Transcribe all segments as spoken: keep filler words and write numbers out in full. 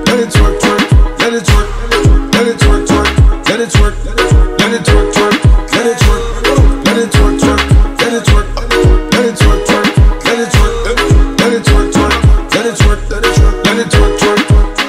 let it twerk, twerk, let it twerk, let it twerk, twerk, let it twerk, let it twerk, twerk, let it twerk, let it twerk, twerk, let it twerk, let it twerk, twerk, let it twerk, let it twerk, twerk, let it twerk, let it twerk, let it twerk, twerk.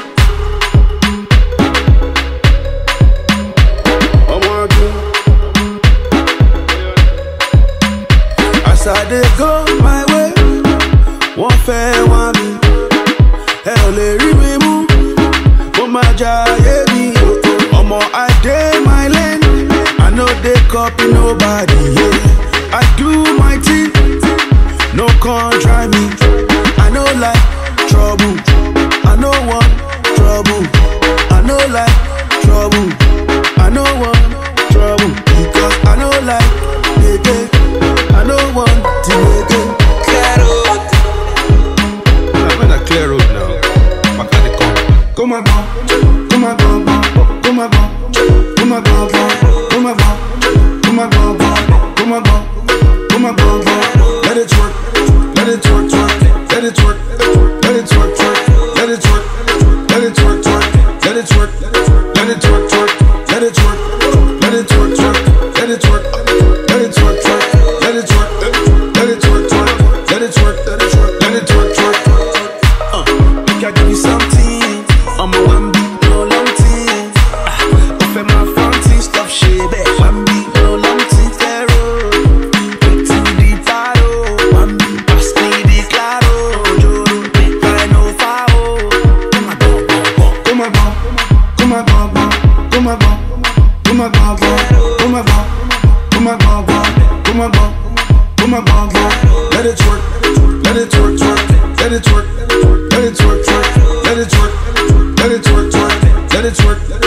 As I dey go my way, one fair one me, hell let me move. Oh my jaya me, omo I dey my lane, I know they copy nobody. Yeah, I do my thing, no con try me. I know like trouble, I know one trouble, I know like trouble, I know one trouble because I know like they get. I don't want to make it clear road. I'm on a clear road now. I can't come. Come on, come on, come on, come on, come on, come on, come on, come on, come on, come on, come on. Let it work, let it work, let it work, let it work, let it work, let it work, let it work, let it work, let it work, let it work, let it work, let it work, let it work. Let it twerk, let it twerk, twerk, let it twerk, let it twerk, let it twerk, twerk. Uh, make I give you something. I'm a one beat, no long thing. Uh, off my front teeth, stuff shit, one beat, no long thing. Zero, quick to the bottle. One beat, pass me the claro. Joro, make I know foul. Come on, come on, come on, come on, come on, come on, come on, come on, come on, come on, come on, come on, come on. Come on, come on, let it twerk, let it twerk, twerk, let it twerk, let it twerk, twerk, let it twerk, let it twerk, twerk, let it twerk.